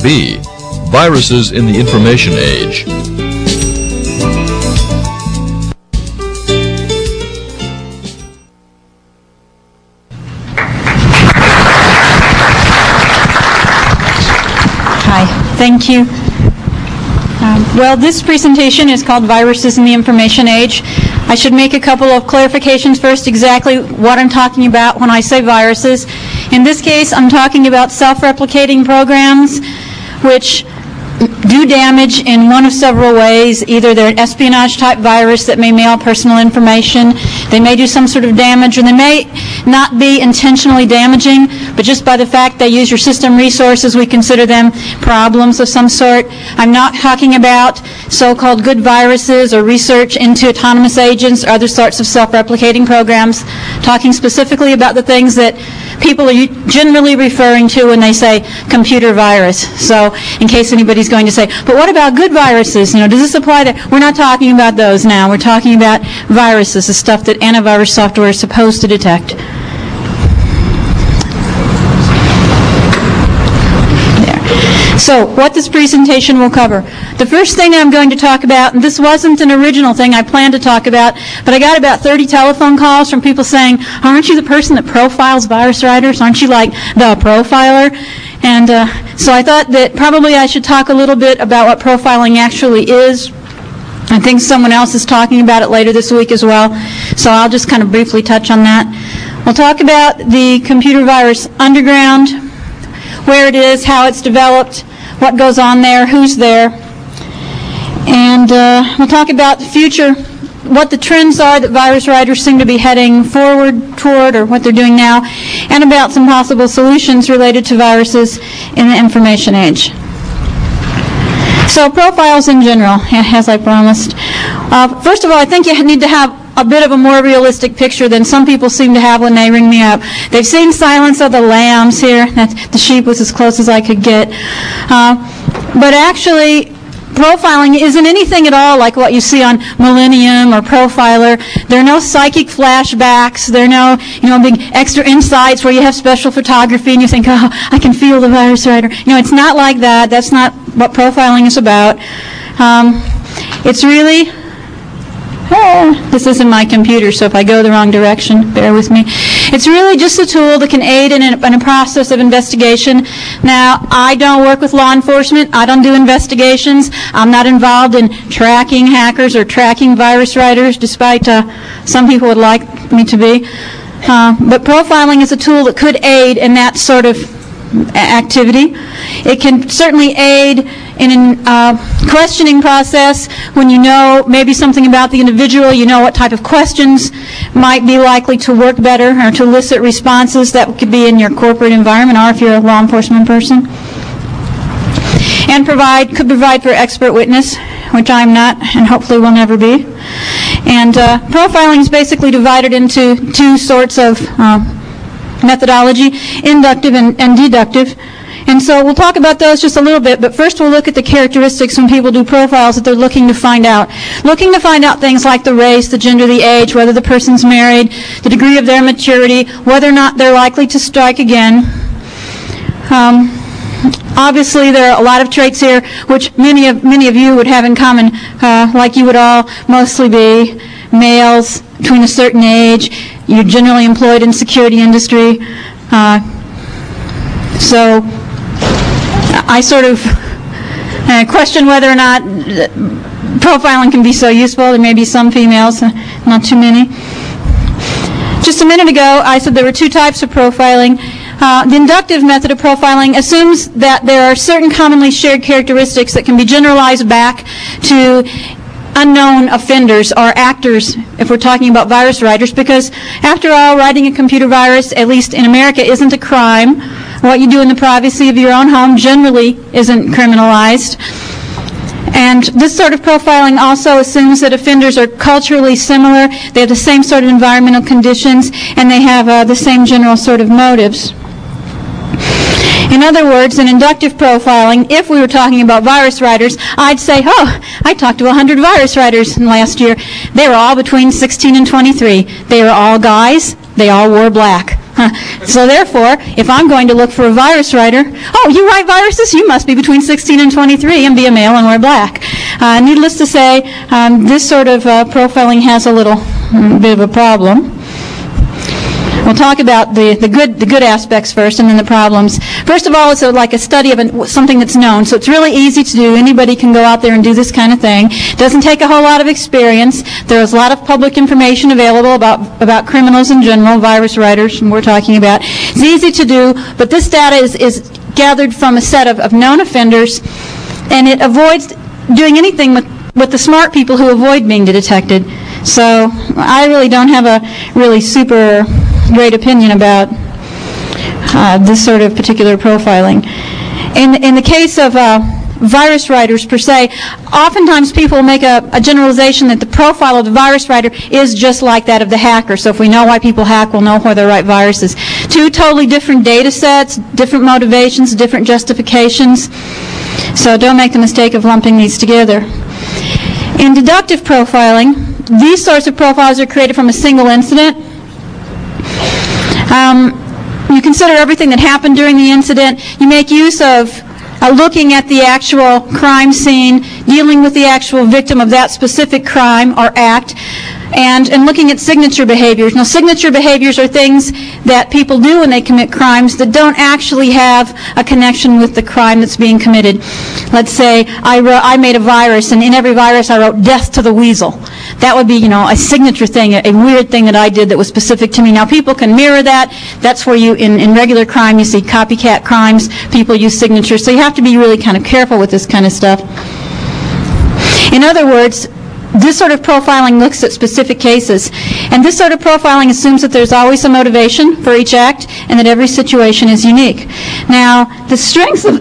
B. Viruses in the Information Age. Hi, thank you. Well, this presentation is called Viruses in the Information Age. I should make a couple of clarifications first, exactly what I'm talking about when I say viruses. In this case, I'm talking about self-replicating programs which do damage in one of several ways. Either they're an espionage-type virus that may mail personal information, they may do some sort of damage, or they may not be intentionally damaging, but just by the fact they use your system resources, we consider them problems of some sort. I'm not talking about so-called good viruses or research into autonomous agents or other sorts of self-replicating programs, talking specifically about the things that people are generally referring to when they say computer virus. So in case anybody's going to say, but what about good viruses? You know, does this apply to? We're not talking about those now. We're talking about viruses, the stuff that antivirus software is supposed to detect. So, what this presentation will cover. The first thing I'm going to talk about, and this wasn't an original thing I planned to talk about, but I got about 30 telephone calls from people saying, aren't you the person that profiles virus writers? Aren't you like the profiler? And so I thought that probably I should talk a little bit about what profiling actually is. I think someone else is talking about it later this week as well, so I'll just kind of briefly touch on that. We'll talk about the computer virus underground, where it is, how it's developed, what goes on there, who's there. And we'll talk about the future, what the trends are that virus writers seem to be heading forward toward, or what they're doing now, and about some possible solutions related to viruses in the information age. So profiles in general, as I promised. First of all, I think you need to have a bit of a more realistic picture than some people seem to have when they ring me up. They've seen Silence of the Lambs here. The sheep was as close as I could get. But actually, profiling isn't anything at all like what you see on Millennium or Profiler. There are no psychic flashbacks. There are no big extra insights where you have special photography and you think, oh, I can feel the virus writer. It's not like that. That's not what profiling is about. It's really... this isn't my computer, so if I go the wrong direction, bear with me. It's really just a tool that can aid in a process of investigation. Now, I don't work with law enforcement. I don't do investigations. I'm not involved in tracking hackers or tracking virus writers, despite some people would like me to be. But profiling is a tool that could aid in that sort of activity. It can certainly aid in a questioning process when you know maybe something about the individual, you know what type of questions might be likely to work better or to elicit responses that could be in your corporate environment or if you're a law enforcement person. And could provide for expert witness, which I'm not and hopefully will never be. And profiling is basically divided into two sorts of methodology, inductive and deductive. And so we'll talk about those just a little bit, but first we'll look at the characteristics when people do profiles that they're looking to find out. Looking to find out things like the race, the gender, the age, whether the person's married, the degree of their maturity, whether or not they're likely to strike again. Obviously, there are a lot of traits here which many of you would have in common, like you would all mostly be males between a certain age. You're generally employed in security industry. So I sort of question whether or not profiling can be so useful. There may be some females, not too many. Just a minute ago, I said there were two types of profiling. The inductive method of profiling assumes that there are certain commonly shared characteristics that can be generalized back to unknown offenders or actors, if we're talking about virus writers, because after all, writing a computer virus, at least in America, isn't a crime. What you do in the privacy of your own home generally isn't criminalized. And this sort of profiling also assumes that offenders are culturally similar, they have the same sort of environmental conditions, and they have the same general sort of motives. In other words, in inductive profiling, if we were talking about virus writers, I'd say, oh, I talked to 100 virus writers last year. They were all between 16 and 23. They were all guys. They all wore black. So therefore, if I'm going to look for a virus writer, oh, you write viruses? You must be between 16 and 23 and be a male and wear black. Needless to say, this sort of profiling has a little bit of a problem. We'll talk about the good aspects first and then the problems. First of all, it's like a study of something that's known, so it's really easy to do. Anybody can go out there and do this kind of thing. It doesn't take a whole lot of experience. There's a lot of public information available about criminals in general, virus writers, and we're talking about. It's easy to do, but this data is gathered from a set of known offenders, and it avoids doing anything with the smart people who avoid being detected. So I really don't have a really super great opinion about this sort of particular profiling. In the case of virus writers per se, oftentimes people make a generalization that the profile of the virus writer is just like that of the hacker. So if we know why people hack, we'll know why they write viruses. Two totally different data sets, different motivations, different justifications. So don't make the mistake of lumping these together. In deductive profiling, these sorts of profiles are created from a single incident. You consider everything that happened during the incident. You make use of looking at the actual crime scene, dealing with the actual victim of that specific crime or act, and looking at signature behaviors. Now, signature behaviors are things that people do when they commit crimes that don't actually have a connection with the crime that's being committed. Let's say I made a virus, and in every virus I wrote "death to the weasel." That would be, a signature thing, a weird thing that I did that was specific to me. Now, people can mirror that. That's where in regular crime, you see copycat crimes. People use signatures. So you have to be really kind of careful with this kind of stuff. In other words, this sort of profiling looks at specific cases. And this sort of profiling assumes that there's always a motivation for each act and that every situation is unique. Now, the strengths of,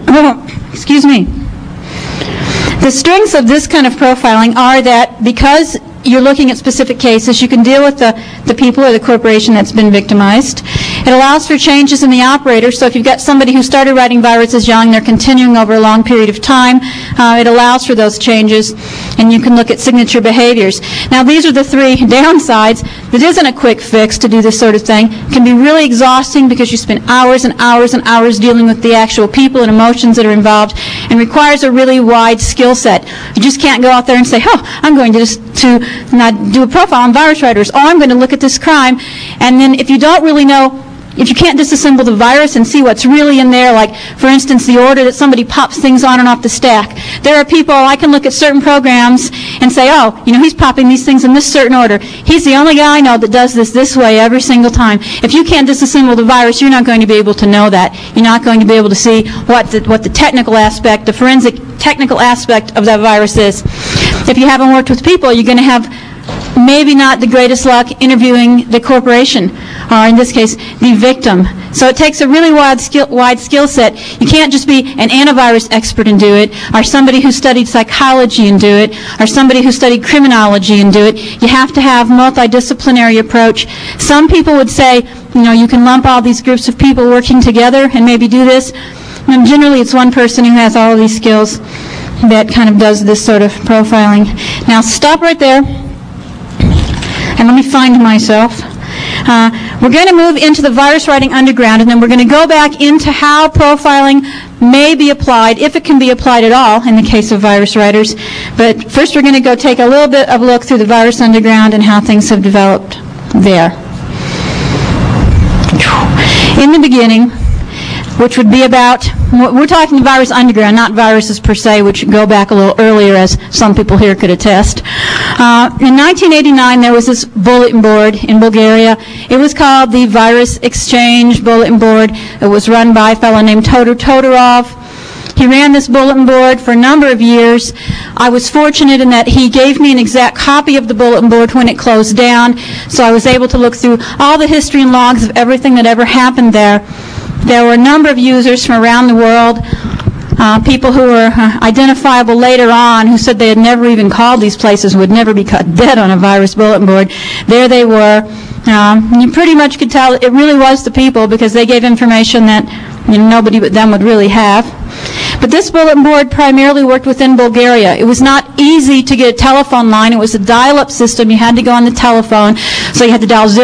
the strengths of this kind of profiling are that because you're looking at specific cases, you can deal with the people or the corporation that's been victimized. It allows for changes in the operator. So if you've got somebody who started writing viruses young, they're continuing over a long period of time, it allows for those changes, and you can look at signature behaviors. Now, these are the three downsides. It isn't a quick fix to do this sort of thing. It can be really exhausting because you spend hours and hours and hours dealing with the actual people and emotions that are involved, and requires a really wide skill set. You just can't go out there and say, oh, I'm going to not do a profile on virus writers. Oh, I'm going to look at this crime. And then if you don't really know, if you can't disassemble the virus and see what's really in there, like, for instance, the order that somebody pops things on and off the stack. There are people, I can look at certain programs and say, oh, he's popping these things in this certain order. He's the only guy I know that does this way every single time. If you can't disassemble the virus, you're not going to be able to know that. You're not going to be able to see what the technical aspect, the forensic technical aspect of that virus is. If you haven't worked with people, you're going to have maybe not the greatest luck interviewing the corporation, or in this case, the victim. So it takes a really wide skill set. You can't just be an antivirus expert and do it, or somebody who studied psychology and do it, or somebody who studied criminology and do it. You have to have multidisciplinary approach. Some people would say, you can lump all these groups of people working together and maybe do this. And generally, it's one person who has all of these skills that kind of does this sort of profiling. Now, stop right there. And let me find myself. We're going to move into the virus writing underground, and then we're going to go back into how profiling may be applied, if it can be applied at all in the case of virus writers. But first we're going to go take a little bit of a look through the virus underground and how things have developed there. In the beginning, which would be about, we're talking virus underground, not viruses per se, which go back a little earlier, as some people here could attest. In 1989, there was this bulletin board in Bulgaria. It was called the Virus Exchange Bulletin Board. It was run by a fellow named Todor Todorov. He ran this bulletin board for a number of years. I was fortunate in that he gave me an exact copy of the bulletin board when it closed down, so I was able to look through all the history and logs of everything that ever happened there. There were a number of users from around the world, people who were identifiable later on, who said they had never even called these places, would never be caught dead on a virus bulletin board. There they were. You pretty much could tell it really was the people, because they gave information that nobody but them would really have. But this bulletin board primarily worked within Bulgaria. It was not easy to get a telephone line. It was a dial-up system. You had to go on the telephone. So you had to dial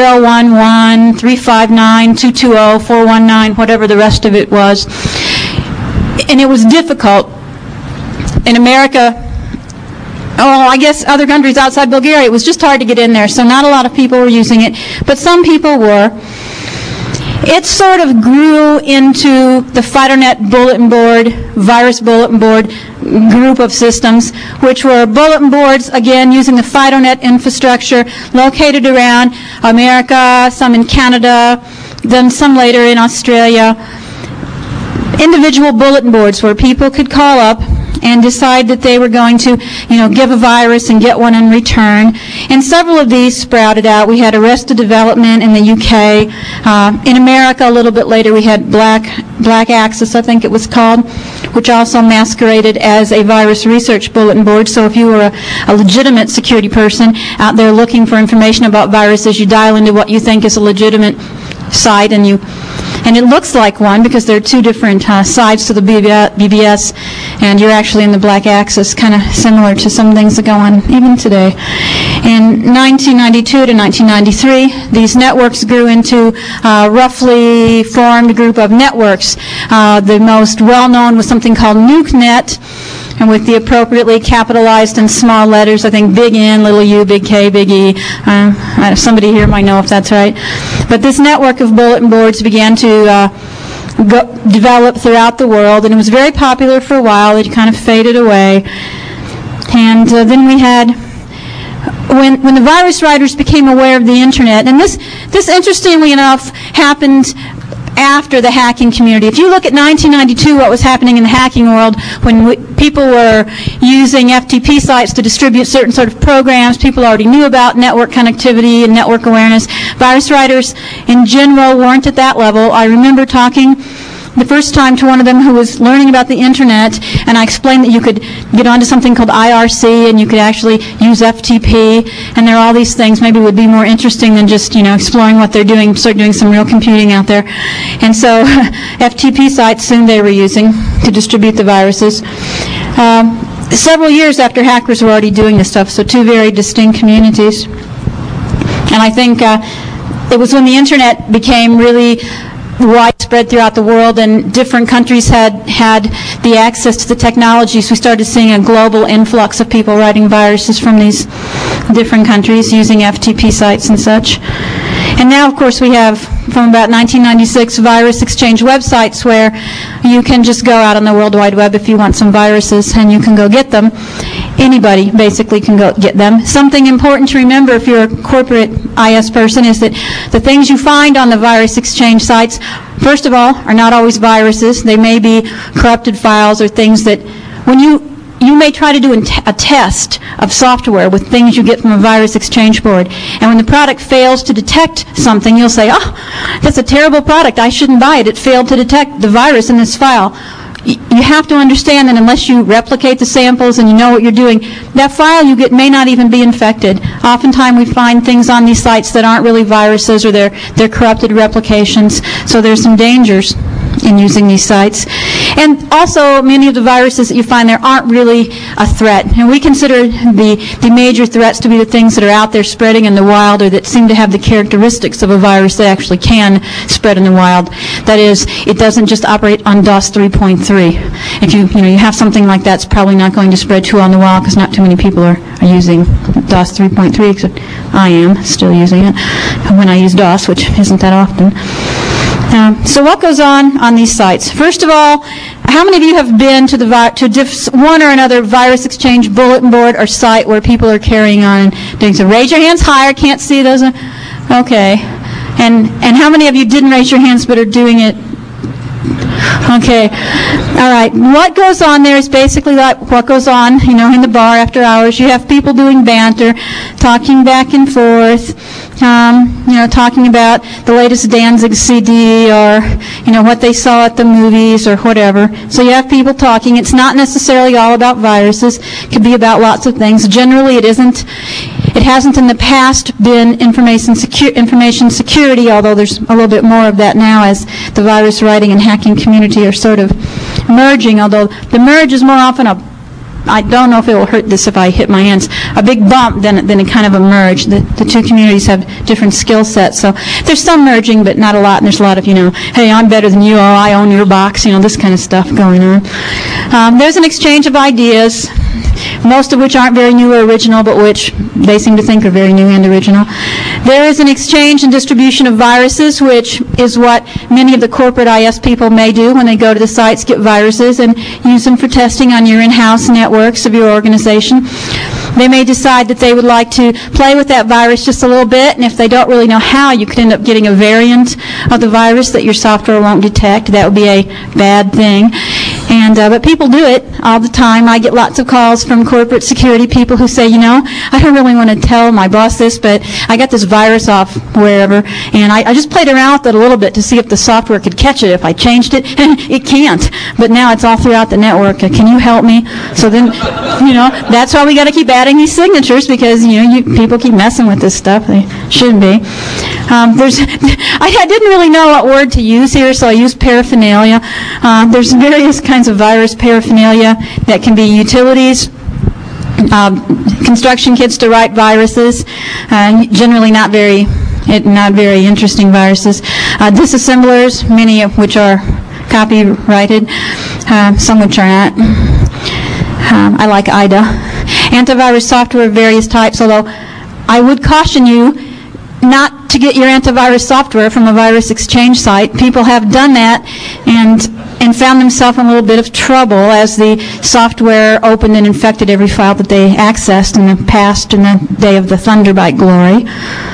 011-359-220-419, whatever the rest of it was. And it was difficult. In America, I guess other countries outside Bulgaria, it was just hard to get in there. So not a lot of people were using it, but some people were. It sort of grew into the FidoNet bulletin board, virus bulletin board group of systems, which were bulletin boards, again, using the FidoNet infrastructure located around America, some in Canada, then some later in Australia. Individual bulletin boards where people could call up and decide that they were going to, give a virus and get one in return. And several of these sprouted out. We had Arrested Development in the UK. In America, a little bit later, we had Black Axis, I think it was called, which also masqueraded as a virus research bulletin board. So if you were a legitimate security person out there looking for information about viruses, you dial into what you think is a legitimate site, and it looks like one because there are two different sides to the BBS, and you're actually in the Black Axis, kind of similar to some things that go on even today. In 1992 to 1993, these networks grew into a roughly formed group of networks. The most well-known was something called NukeNet, and with the appropriately capitalized and small letters, I think big N, little u, big K, big E. Somebody here might know if that's right. But this network of bulletin boards began to develop throughout the world, and it was very popular for a while. It kind of faded away. And then we had, when the virus writers became aware of the Internet, and this interestingly enough happened after the hacking community. If you look at 1992, what was happening in the hacking world, when people were using FTP sites to distribute certain sort of programs, people already knew about network connectivity and network awareness. Virus writers in general weren't at that level. I remember talking the first time to one of them who was learning about the Internet, and I explained that you could get onto something called IRC, and you could actually use FTP, and there are all these things maybe would be more interesting than just, exploring what they're doing, start doing some real computing out there. And so FTP sites soon they were using to distribute the viruses. Several years after hackers were already doing this stuff, so two very distinct communities. And I think it was when the Internet became really widespread throughout the world and different countries had the access to the technologies, we started seeing a global influx of people writing viruses from these different countries using FTP sites and such. And now, of course, we have, from about 1996, virus exchange websites where you can just go out on the World Wide Web if you want some viruses, and you can go get them. Anybody basically can go get them. Something important to remember if you're a corporate IS person is that the things you find on the virus exchange sites, first of all, are not always viruses. They may be corrupted files or things that when you may try to do a test of software with things you get from a virus exchange board, and when the product fails to detect something, you'll say, oh, that's a terrible product, I shouldn't buy it, it failed to detect the virus in this file. You have to understand that unless you replicate the samples and you know what you're doing, that file you get may not even be infected. Oftentimes we find things on these sites that aren't really viruses, or they're corrupted replications, so there's some dangers in using these sites. And also, many of the viruses that you find there aren't really a threat. And we consider the major threats to be the things that are out there spreading in the wild, or that seem to have the characteristics of a virus that actually can spread in the wild. That is, it doesn't just operate on DOS 3.3. If you have something like that, it's probably not going to spread too well in the wild because not too many people are using DOS 3.3, except I am still using it when I use DOS, which isn't that often. So what goes on these sites? First of all, how many of you have been to one or another virus exchange bulletin board or site where people are carrying on and doing so? Raise your hands higher. Can't see those. Okay. And how many of you didn't raise your hands but are doing it? Okay. All right. What goes on there is basically like what goes on, in the bar after hours. You have people doing banter, talking back and forth, talking about the latest Danzig CD or, what they saw at the movies or whatever. So you have people talking. It's not necessarily all about viruses. It could be about lots of things. Generally, it hasn't in the past been information security, although there's a little bit more of that now as the virus writing and hacking community community are sort of merging, although the merge is more often I don't know if it will hurt this if I hit my hands, a big bump than a kind of a merge. The two communities have different skill sets, so there's some merging, but not a lot, and there's a lot of, hey, I'm better than you, oh, I own your box, this kind of stuff going on. There's an exchange of ideas, most of which aren't very new or original, but which they seem to think are very new and original. There is an exchange and distribution of viruses, which is what many of the corporate IS people may do when they go to the sites, get viruses, and use them for testing on your in-house networks of your organization. They may decide that they would like to play with that virus just a little bit, and if they don't really know how, you could end up getting a variant of the virus that your software won't detect. That would be a bad thing. But people do it all the time. I get lots of calls from corporate security people who say, I don't really want to tell my boss this, but I got this virus off wherever, and I just played around with it a little bit to see if the software could catch it if I changed it, and it can't. But now it's all throughout the network. Can you help me? So then, that's why we got to keep adding these signatures, because, people keep messing with this stuff. They shouldn't be. I didn't really know what word to use here, so I used paraphernalia. There's various kinds of virus paraphernalia that can be utilities, construction kits to write viruses, generally not very interesting viruses, disassemblers, many of which are copyrighted, some which are not. I like IDA. Antivirus software of various types, although I would caution you not to get your antivirus software from a virus exchange site. People have done that and found themselves in a little bit of trouble as the software opened and infected every file that they accessed in the past, in the day of the Thunderbite glory.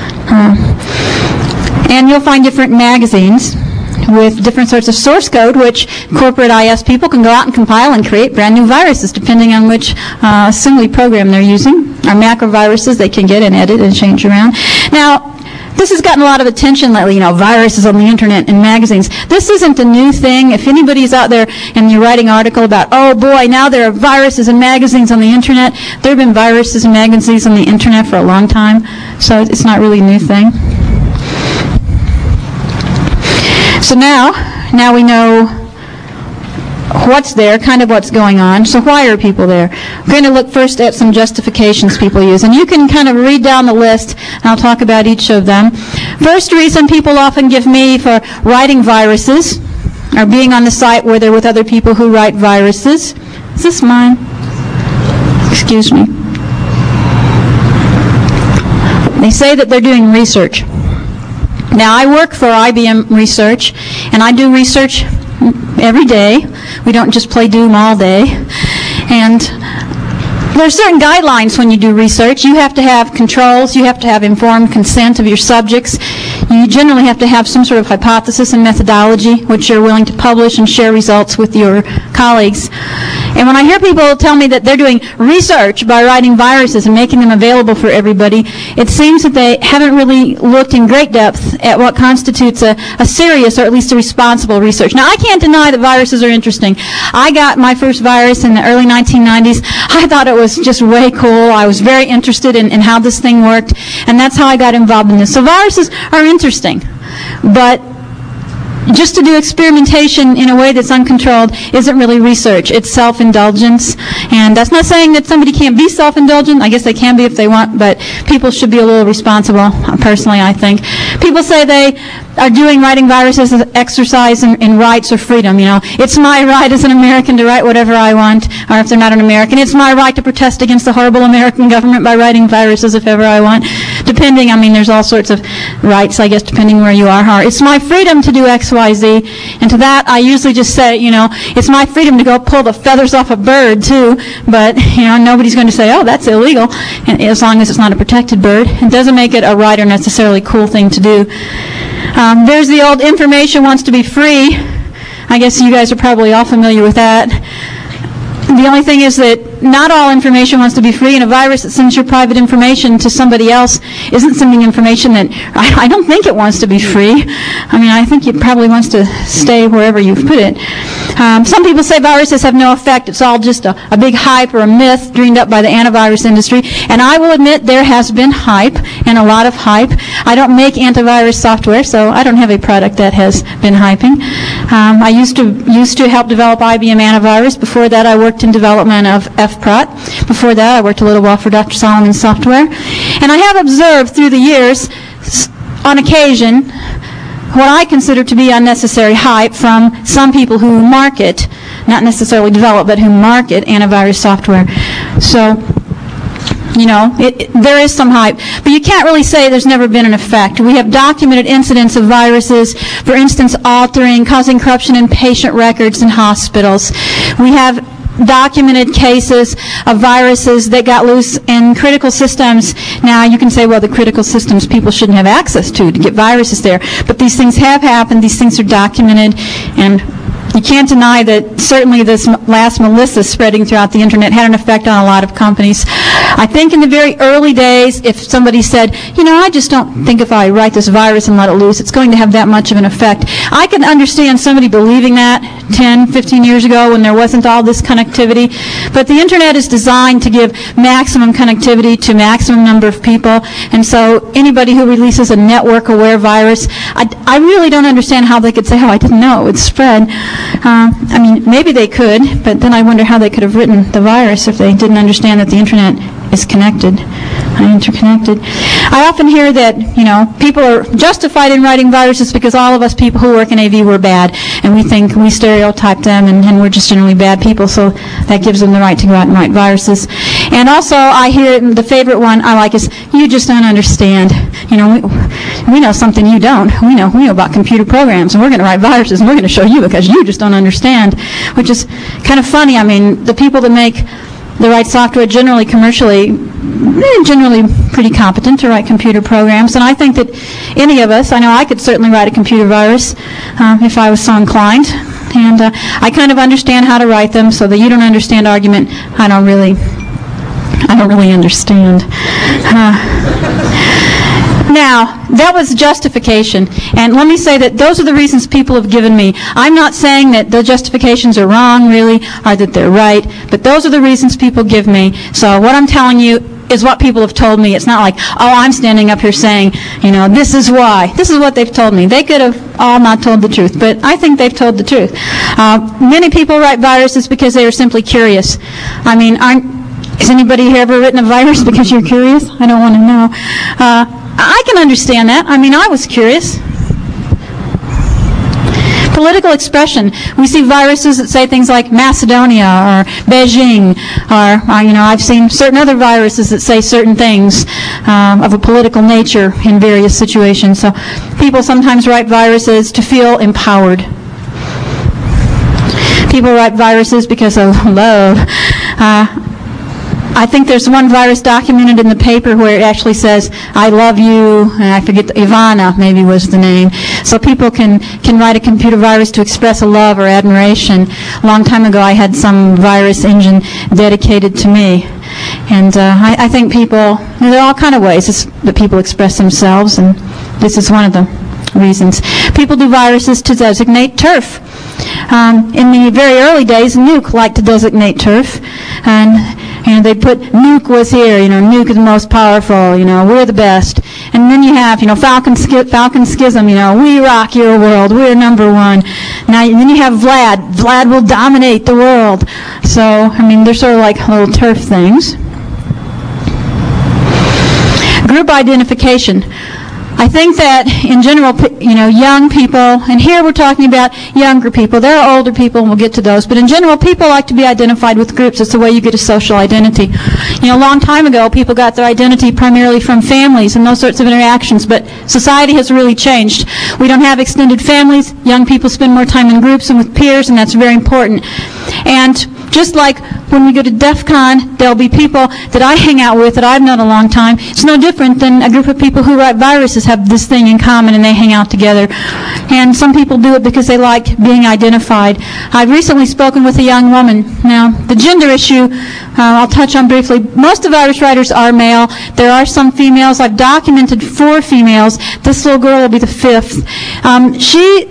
And you'll find different magazines with different sorts of source code, which corporate IS people can go out and compile and create brand new viruses depending on which assembly program they're using. Or macro viruses they can get and edit and change around. Now, this has gotten a lot of attention lately, viruses on the internet and magazines. This isn't a new thing. If anybody's out there and you're writing an article about, oh boy, now there are viruses and magazines on the internet, there have been viruses and magazines on the internet for a long time, so it's not really a new thing. So now we know what's there, kind of what's going on. So why are people there? We're going to look first at some justifications people use. And you can kind of read down the list, and I'll talk about each of them. First reason people often give me for writing viruses or being on the site where they're with other people who write viruses. Is this mine? Excuse me. They say that they're doing research. Now, I work for IBM Research, and I do research every day. We don't just play Doom all day. And there are certain guidelines when you do research. You have to have controls. You have to have informed consent of your subjects. You generally have to have some sort of hypothesis and methodology, which you're willing to publish and share results with your colleagues. And when I hear people tell me that they're doing research by writing viruses and making them available for everybody, it seems that they haven't really looked in great depth at what constitutes a serious or at least a responsible research. Now, I can't deny that viruses are interesting. I got my first virus in the early 1990s. I thought it was just way cool. I was very interested in how this thing worked, and that's how I got involved in this. So viruses are interesting, but just to do experimentation in a way that's uncontrolled isn't really research. It's self-indulgence. And that's not saying that somebody can't be self-indulgent. I guess they can be if they want, but people should be a little responsible, personally, I think. People say they are doing writing viruses as an exercise in rights or freedom. It's my right as an American to write whatever I want, or if they're not an American, it's my right to protest against the horrible American government by writing viruses if ever I want. Depending, there's all sorts of rights, I guess, depending where you are. It's my freedom to do X, Y, Z. And to that, I usually just say, it's my freedom to go pull the feathers off a bird, too. But, nobody's going to say, oh, that's illegal, and as long as it's not a protected bird. It doesn't make it a right or necessarily cool thing to do. There's the old information wants to be free. I guess you guys are probably all familiar with that. The only thing is that not all information wants to be free, and a virus that sends your private information to somebody else isn't sending information that I don't think it wants to be free. I think it probably wants to stay wherever you've put it. Some people say viruses have no effect. It's all just a big hype or a myth dreamed up by the antivirus industry. And I will admit there has been hype, and a lot of hype. I don't make antivirus software, so I don't have a product that has been hyping. I used to help develop IBM antivirus. Before that, I worked in development of FPROT. Before that, I worked a little while for Dr. Solomon Software. And I have observed through the years, on occasion, what I consider to be unnecessary hype from some people who market, not necessarily develop, but who market antivirus software. So, you know, there is some hype, but you can't really say there's never been an effect. We have documented incidents of viruses, for instance, altering, causing corruption in patient records in hospitals. We have documented cases of viruses that got loose in critical systems. Now, you can say, well, the critical systems people shouldn't have access to get viruses there, but these things have happened, these things are documented, and you can't deny that certainly this last Melissa spreading throughout the internet had an effect on a lot of companies. I think in the very early days, if somebody said, you know, I just don't think if I write this virus and let it loose, it's going to have that much of an effect. I can understand somebody believing that 10, 15 years ago when there wasn't all this connectivity. But the internet is designed to give maximum connectivity to maximum number of people. And so anybody who releases a network-aware virus, I really don't understand how they could say, oh, I didn't know it would spread. I mean, maybe they could, but then I wonder how they could have written the virus if they didn't understand that the internet is connected, interconnected. I often hear that, you know, people are justified in writing viruses because all of us people who work in AV were bad, and we think we stereotype them, and we're just generally bad people, so that gives them the right to go out and write viruses. And also, I hear the favorite one I like is, you just don't understand. You know, we know something you don't. We know about computer programs, and we're going to write viruses, and we're going to show you because you just don't understand, which is kind of funny. I mean, the people that make the right software generally commercially, they're generally pretty competent to write computer programs, and I think that any of us, I know I could certainly write a computer virus if I was so inclined, and I kind of understand how to write them, so that you don't understand argument, I don't really understand. Now, that was justification. And let me say that those are the reasons people have given me. I'm not saying that the justifications are wrong, really, or that they're right, but those are the reasons people give me. So what I'm telling you is what people have told me. It's not like, oh, I'm standing up here saying, you know, this is why. This is what they've told me. They could have all not told the truth, but I think they've told the truth. Many people write viruses because they are simply curious. I mean, has anybody here ever written a virus because you're curious? I don't want to know. I can understand that. I mean, I was curious. Political expression. We see viruses that say things like Macedonia or Beijing, or you know, I've seen certain other viruses that say certain things of a political nature in various situations. So people sometimes write viruses to feel empowered. People write viruses because of love. I think there's one virus documented in the paper where it actually says, I love you, and I forget, Ivana maybe was the name. So people can write a computer virus to express a love or admiration. A long time ago I had some virus engine dedicated to me. And I think people, there are all kind of ways that people express themselves, and this is one of the reasons. People do viruses to designate turf. In the very early days, Nuke liked to designate turf, and they put Nuke was here, you know, Nuke is the most powerful, you know, we're the best. And then you have, you know, Falcon Schism, you know, we rock your world, we're number one. Now, then you have Vlad will dominate the world. So, I mean, they're sort of like little turf things. Group identification. I think that in general, you know, young people, and here we're talking about younger people. There are older people, and we'll get to those. But in general, people like to be identified with groups. It's the way you get a social identity. You know, a long time ago, people got their identity primarily from families and those sorts of interactions. But society has really changed. We don't have extended families. Young people spend more time in groups and with peers, and that's very important. And just like when we go to DEF CON, there'll be people that I hang out with that I've known a long time. It's no different than a group of people who write viruses have this thing in common and they hang out together. And some people do it because they like being identified. I've recently spoken with a young woman. Now, the gender issue, I'll touch on briefly. Most of virus writers are male. There are some females. I've documented 4 females. This little girl will be the 5th. She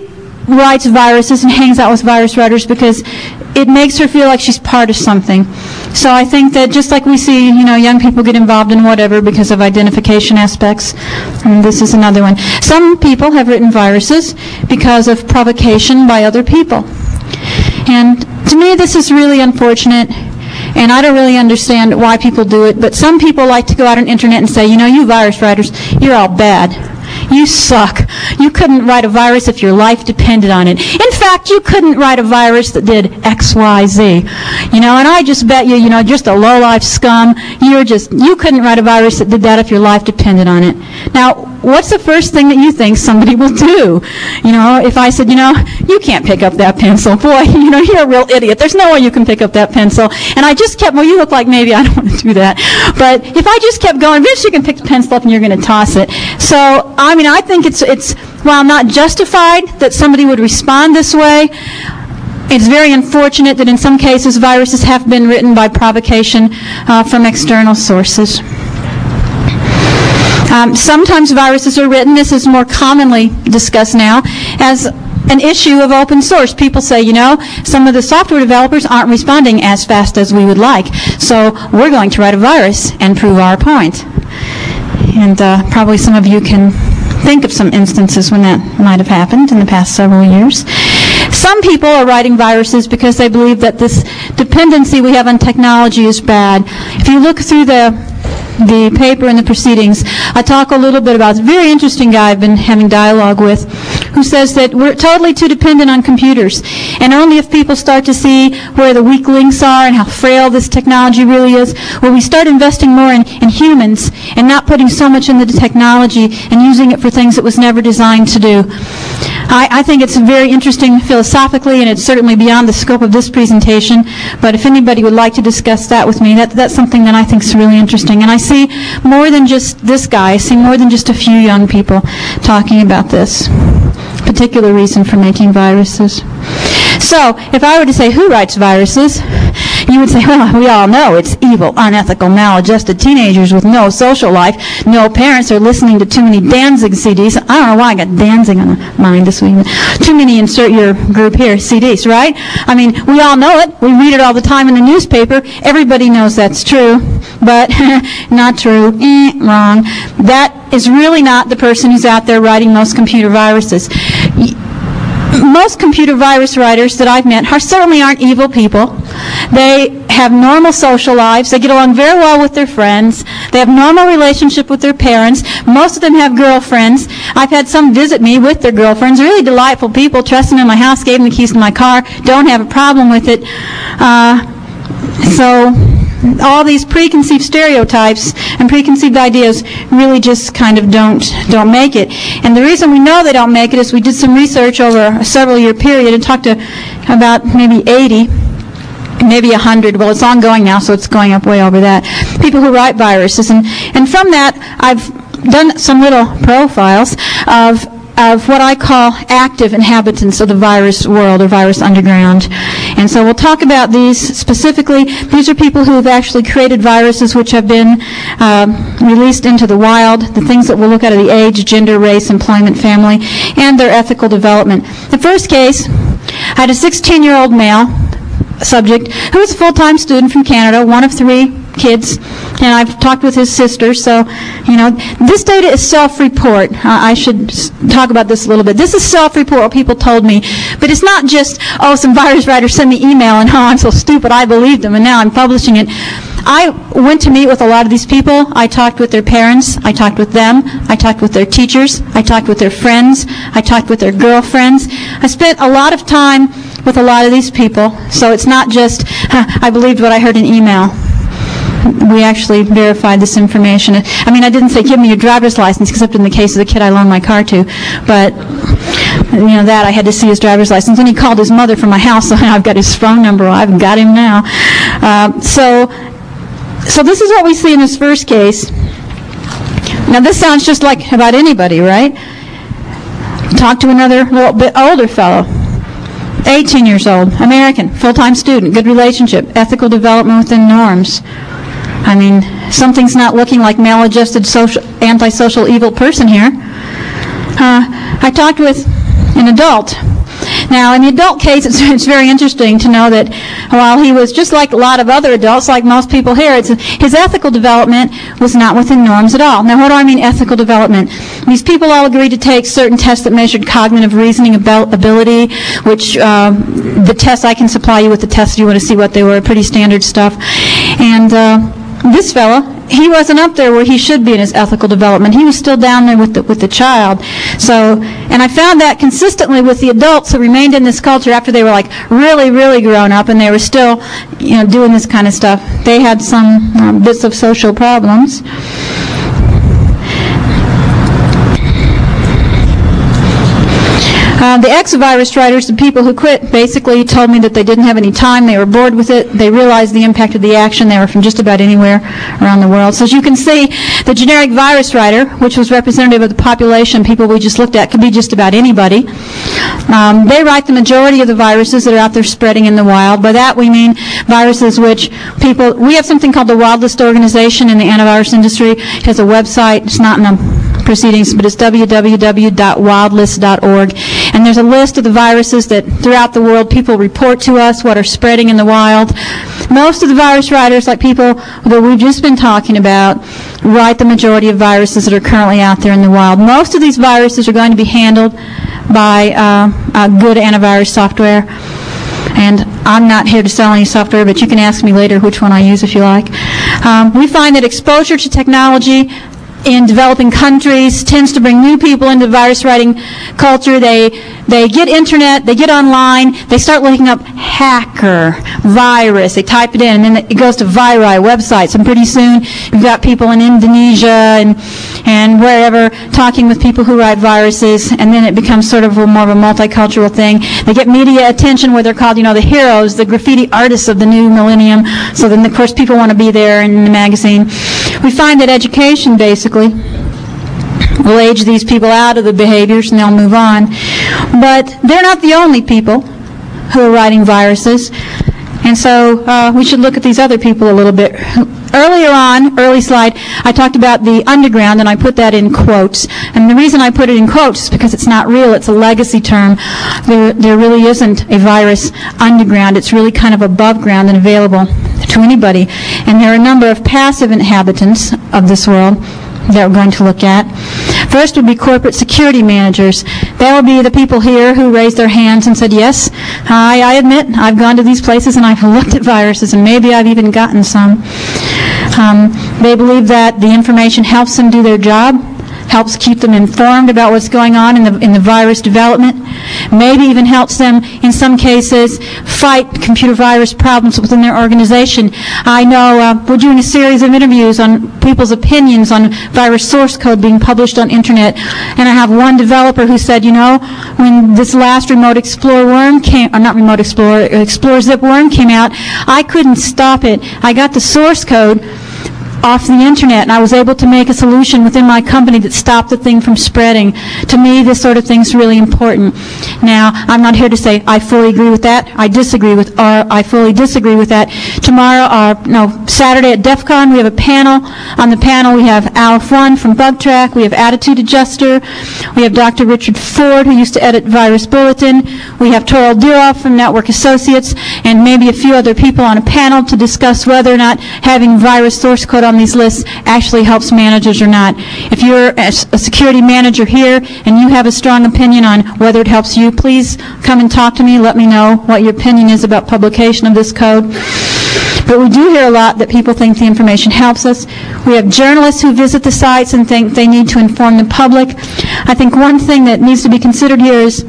writes viruses and hangs out with virus writers because it makes her feel like she's part of something. So I think that just like we see, young people get involved in whatever because of identification aspects, and this is another one. Some people have written viruses because of provocation by other people. And to me, this is really unfortunate, and I don't really understand why people do it, but some people like to go out on the internet and say, you virus writers, you're all bad. You suck. You couldn't write a virus if your life depended on it. In fact, you couldn't write a virus that did X, Y, Z. And I just bet you, just a low-life scum, you couldn't write a virus that did that if your life depended on it. Now, what's the first thing that you think somebody will do? If I said, you can't pick up that pencil. Boy, you're a real idiot. There's no way you can pick up that pencil. And I just kept, you look like maybe I don't want to do that. But if I just kept going, bitch, you can pick the pencil up and you're going to toss it. So, I think it's while not justified that somebody would respond this way, it's very unfortunate that in some cases viruses have been written by provocation from external sources. Sometimes viruses are written, this is more commonly discussed now, as an issue of open source. People say, some of the software developers aren't responding as fast as we would like, so we're going to write a virus and prove our point. And probably some of you can think of some instances when that might have happened in the past several years. Some people are writing viruses because they believe that this dependency we have on technology is bad. If you look through the paper and the proceedings, I talk a little bit about a very interesting guy I've been having dialogue with who says that we're totally too dependent on computers, and only if people start to see where the weak links are and how frail this technology really is, will we start investing more in humans and not putting so much into the technology and using it for things it was never designed to do. I think it's very interesting philosophically, and it's certainly beyond the scope of this presentation, but if anybody would like to discuss that with me, that's something that I think is really interesting. And I see more than just this guy, I see more than just a few young people talking about this particular reason for making viruses. So, if I were to say who writes viruses, you would say, well, we all know it's evil, unethical, maladjusted teenagers with no social life, no parents, are listening to too many Danzig CDs. I don't know why I got Danzig on my mind this week. Too many, insert your group here, CDs, right? We all know it. We read it all the time in the newspaper. Everybody knows that's true, but not true. Wrong. That is really not the person who's out there writing most computer viruses. Most computer virus writers that I've met certainly aren't evil people. They have normal social lives. They get along very well with their friends. They have normal relationship with their parents. Most of them have girlfriends. I've had some visit me with their girlfriends. Really delightful people. Trusted them in my house, gave them the keys to my car. Don't have a problem with it. So all these preconceived stereotypes and preconceived ideas really just kind of don't make it. And the reason we know they don't make it is we did some research over a several-year period and talked to about maybe 80, maybe 100. Well, it's ongoing now, so it's going up way over that. People who write viruses. And from that, I've done some little profiles of what I call active inhabitants of the virus world or virus underground. And so we'll talk about these specifically. These are people who have actually created viruses which have been released into the wild, the things that we'll look at are the age, gender, race, employment, family, and their ethical development. The first case, I had a 16-year-old male subject who was a full-time student from Canada, one of 3 kids, and I've talked with his sister, so, this data is self-report. I should talk about this a little bit. This is self-report, what people told me, but it's not just, some virus writer sent me email, and I'm so stupid, I believed them, and now I'm publishing it. I went to meet with a lot of these people. I talked with their parents. I talked with them. I talked with their teachers. I talked with their friends. I talked with their girlfriends. I spent a lot of time with a lot of these people, so it's not just, I believed what I heard in email. We actually verified this information. I didn't say, give me your driver's license, except in the case of the kid I loaned my car to. But, that I had to see his driver's license. And he called his mother from my house, so I've got his phone number. I've got him now. So this is what we see in this first case. Now, this sounds just like about anybody, right? Talk to another little bit older fellow. 18 years old, American, full-time student, good relationship, ethical development within norms. Something's not looking like maladjusted antisocial evil person here. I talked with an adult Now, in the adult case, it's very interesting to know that while he was just like a lot of other adults, like most people here, his ethical development was not within norms at all. Now, what do I mean ethical development? These people all agreed to take certain tests that measured cognitive reasoning ability, which the tests, I can supply you with the tests if you want to see what they were, pretty standard stuff. And this fella, he wasn't up there where he should be in his ethical development. He was still down there with the child. So, and I found that consistently with the adults who remained in this culture after they were like really, really grown up and they were still, doing this kind of stuff. They had some bits of social problems. The ex-virus writers, the people who quit, basically told me that they didn't have any time, they were bored with it, they realized the impact of the action, they were from just about anywhere around the world. So as you can see, the generic virus writer, which was representative of the population, people we just looked at, could be just about anybody. They write the majority of the viruses that are out there spreading in the wild. By that we mean viruses which we have something called the Wildlist organization in the antivirus industry. It has a website, it's not in the proceedings, but it's www.wildlist.org. And there's a list of the viruses that throughout the world people report to us what are spreading in the wild. Most of the virus writers, like people that we've just been talking about, write the majority of viruses that are currently out there in the wild. Most of these viruses are going to be handled by good antivirus software. And I'm not here to sell any software, but you can ask me later which one I use if you like. We find that exposure to technology in developing countries tends to bring new people into the virus writing culture. They get internet, they get online, they start looking up hacker, virus, they type it in, and then it goes to viri websites, and pretty soon you've got people in Indonesia and wherever talking with people who write viruses, and then it becomes sort of more of a multicultural thing. They get media attention where they're called, the heroes, the graffiti artists of the new millennium, so then of course people want to be there in the magazine. We find that education basically will age these people out of the behaviors and they'll move on. But they're not the only people who are writing viruses. And so we should look at these other people a little bit. Earlier on, early slide, I talked about the underground, and I put that in quotes. And the reason I put it in quotes is because it's not real. It's a legacy term. There really isn't a virus underground. It's really kind of above ground and available to anybody. And there are a number of passive inhabitants of this world that we're going to look at. First would be corporate security managers. That would be the people here who raised their hands and said, yes, I admit, I've gone to these places and I've looked at viruses, and maybe I've even gotten some. They believe that the information helps them do their job, helps keep them informed about what's going on in the virus development, maybe even helps them, in some cases, fight computer virus problems within their organization. I know we're doing a series of interviews on people's opinions on virus source code being published on internet, and I have one developer who said, when this last Remote Explorer worm came, or not Remote Explorer, Explorer Zip worm came out, I couldn't stop it. I got the source code off the internet, and I was able to make a solution within my company that stopped the thing from spreading. To me, this sort of thing is really important. Now, I'm not here to say I fully agree with that. I fully disagree with that. Saturday at DEF CON, we have a panel. On the panel, we have Alf One from BugTrack. We have Attitude Adjuster. We have Dr. Richard Ford, who used to edit Virus Bulletin. We have Toril Dirov from Network Associates, and maybe a few other people on a panel to discuss whether or not having virus source code on these lists actually helps managers or not. If you're a security manager here and you have a strong opinion on whether it helps you, please come and talk to me. Let me know what your opinion is about publication of this code. But we do hear a lot that people think the information helps us. We have journalists who visit the sites and think they need to inform the public. I think one thing that needs to be considered here is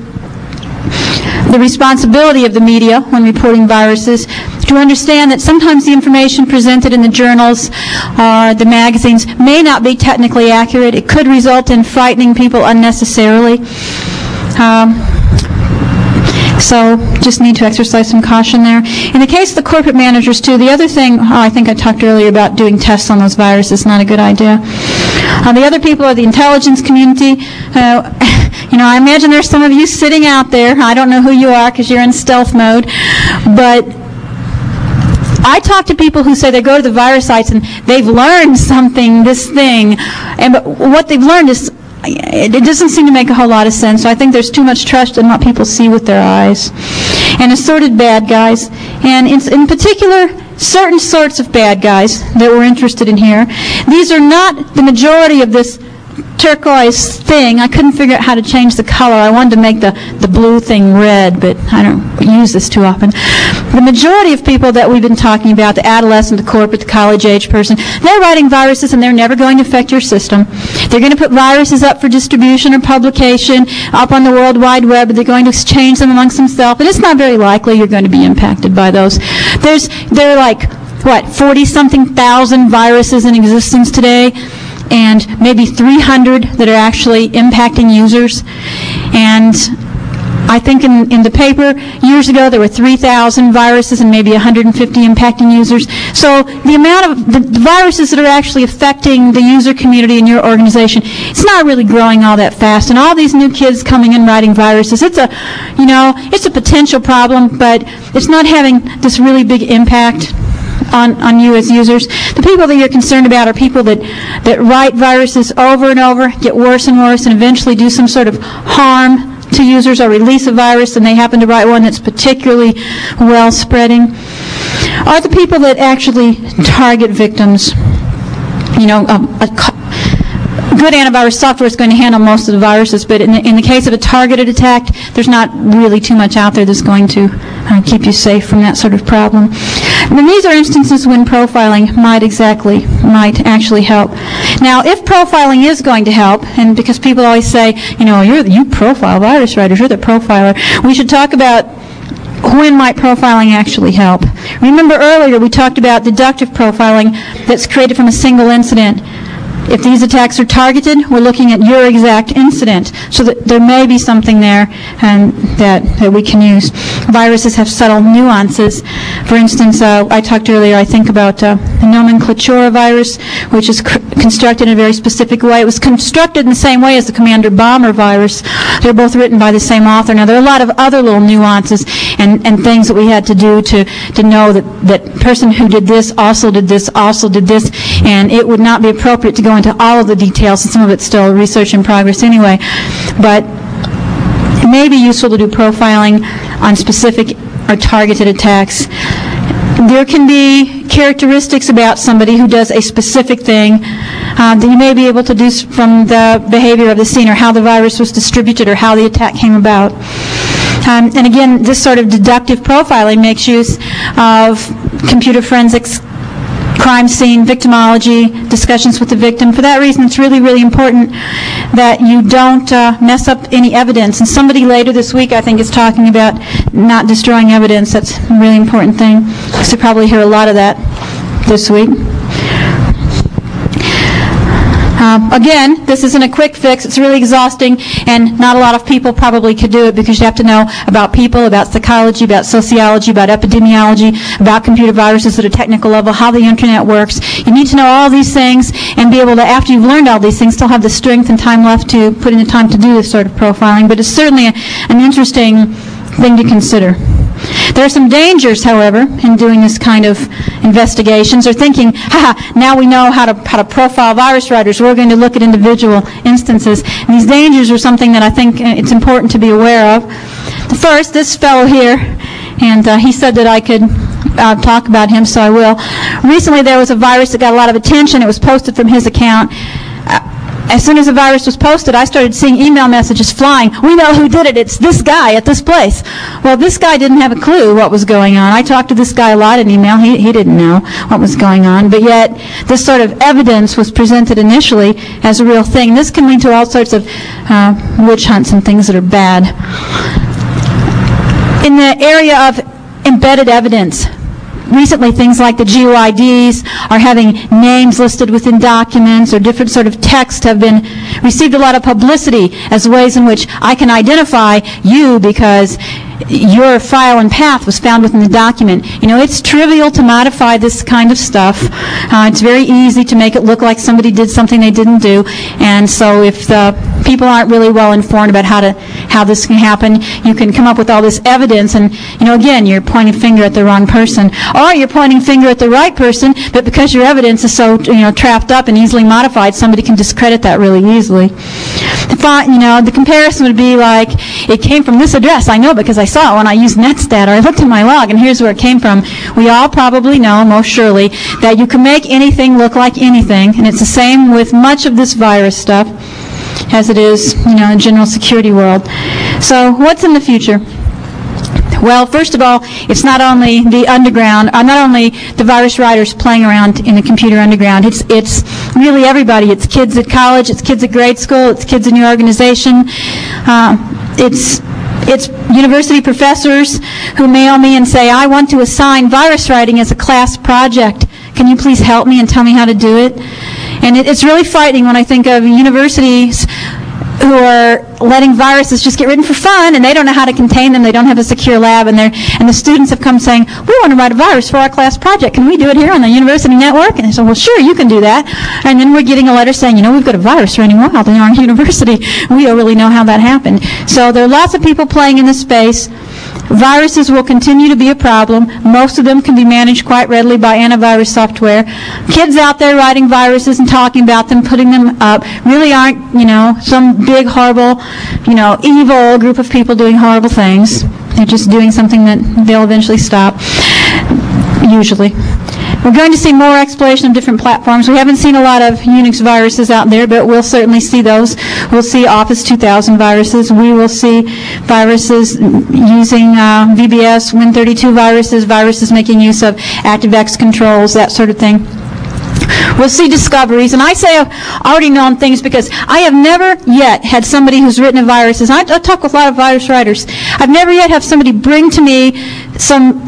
the responsibility of the media when reporting viruses, to understand that sometimes the information presented in the journals or the magazines may not be technically accurate. It could result in frightening people unnecessarily. So just need to exercise some caution there. In the case of the corporate managers, too, the other thing, I think I talked earlier about doing tests on those viruses, not a good idea. The other people are the intelligence community. I imagine there's some of you sitting out there. I don't know who you are because you're in stealth mode. But I talk to people who say they go to the virus sites and they've learned something, but what they've learned is it doesn't seem to make a whole lot of sense. So I think there's too much trust in what people see with their eyes. And assorted bad guys, and in particular, certain sorts of bad guys that we're interested in here. These are not the majority of this turquoise thing. I couldn't figure out how to change the color. I wanted to make the blue thing red, but I don't use this too often. The majority of people that we've been talking about, the adolescent, the corporate, the college-age person, they're writing viruses and they're never going to affect your system. They're going to put viruses up for distribution or publication up on the World Wide Web, and they're going to exchange them amongst themselves, but it's not very likely you're going to be impacted by those. There are like, 40-something thousand viruses in existence today, and maybe 300 that are actually impacting users. And I think in the paper years ago there were 3,000 viruses and maybe 150 impacting users. So the amount of the viruses that are actually affecting the user community in your organization, it's not really growing all that fast. And all these new kids coming in writing viruses, it's a potential problem, but it's not having this really big impact on you as users. The people that you're concerned about are people that write viruses over and over, get worse and worse, and eventually do some sort of harm to users or release a virus, and they happen to write one that's particularly well spreading. Are the people that actually target victims. Good antivirus software is going to handle most of the viruses, but in the case of a targeted attack, there's not really too much out there that's going to keep you safe from that sort of problem. And these are instances when profiling might actually help. Now, if profiling is going to help, and because people always say, you profile virus writers, you're the profiler, we should talk about when might profiling actually help. Remember earlier we talked about deductive profiling that's created from a single incident. If these attacks are targeted, we're looking at your exact incident, so that there may be something there that we can use. Viruses have subtle nuances. For instance, I talked earlier, I think about the nomenclatura virus, which is constructed in a very specific way. It was constructed in the same way as the Commander Bomber virus. They're both written by the same author. Now, there are a lot of other little nuances and things that we had to do to know that person who did this, also did this, and it would not be appropriate to go into all of the details, and some of it's still research in progress anyway. But it may be useful to do profiling on specific or targeted attacks. There can be characteristics about somebody who does a specific thing that you may be able to do from the behavior of the scene, or how the virus was distributed, or how the attack came about. And again, this sort of deductive profiling makes use of computer forensics, crime scene, victimology, discussions with the victim. For that reason, it's really, really important that you don't mess up any evidence. And somebody later this week, I think, is talking about not destroying evidence. That's a really important thing. So you probably hear a lot of that this week. Again, this isn't a quick fix. It's really exhausting, and not a lot of people probably could do it, because you have to know about people, about psychology, about sociology, about epidemiology, about computer viruses at a technical level, how the internet works. You need to know all these things and be able to, after you've learned all these things, still have the strength and time left to put in the time to do this sort of profiling. But it's certainly an interesting thing to consider. There are some dangers, however, in doing this kind of investigations, or thinking, now we know how to profile virus writers. We're going to look at individual instances. And these dangers are something that I think it's important to be aware of. The first, this fellow here, and he said that I could talk about him, so I will. Recently there was a virus that got a lot of attention. It was posted from his account. As soon as the virus was posted, I started seeing email messages flying. We know who did it. It's this guy at this place. Well, this guy didn't have a clue what was going on. I talked to this guy a lot in email. He didn't know what was going on. But yet, this sort of evidence was presented initially as a real thing. This can lead to all sorts of witch hunts and things that are bad. In the area of embedded evidence, recently, things like the GUIDs are having names listed within documents, or different sort of text have been received a lot of publicity as ways in which I can identify you because your file and path was found within the document. It's trivial to modify this kind of stuff. It's very easy to make it look like somebody did something they didn't do. And so if the people aren't really well informed about how this can happen, you can come up with all this evidence, and again, you're pointing a finger at the wrong person, or you're pointing a finger at the right person, but because your evidence is so trapped up and easily modified, somebody can discredit that really easily. The comparison would be like, it came from this address. I know because I saw it when I used Netstat, or I looked in my log, and here's where it came from. We all probably know, most surely, that you can make anything look like anything, and it's the same with much of this virus stuff as it is, in the general security world. So what's in the future? Well, first of all, it's not only the underground, not only the virus writers playing around in the computer underground. It's really everybody. It's kids at college. It's kids at grade school. It's kids in your organization. It's university professors who mail me and say, I want to assign virus writing as a class project. Can you please help me and tell me how to do it? And it's really frightening when I think of universities who are letting viruses just get written for fun, and they don't know how to contain them. They don't have a secure lab, and the students have come saying, we want to write a virus for our class project. Can we do it here on the university network? And I said, well, sure, you can do that. And then we're getting a letter saying, we've got a virus running wild in our university. We don't really know how that happened. So there are lots of people playing in this space. Viruses will continue to be a problem. Most of them can be managed quite readily by antivirus software. Kids out there writing viruses and talking about them, putting them up, really aren't, some big, horrible, evil group of people doing horrible things. They're just doing something that they'll eventually stop, usually. We're going to see more exploration of different platforms. We haven't seen a lot of Unix viruses out there, but we'll certainly see those. We'll see Office 2000 viruses. We will see viruses using VBS, Win32 viruses, viruses making use of ActiveX controls, that sort of thing. We'll see discoveries, and I say I've already known things because I have never yet had somebody who's written a virus. I talk with a lot of virus writers. I've never yet had somebody bring to me some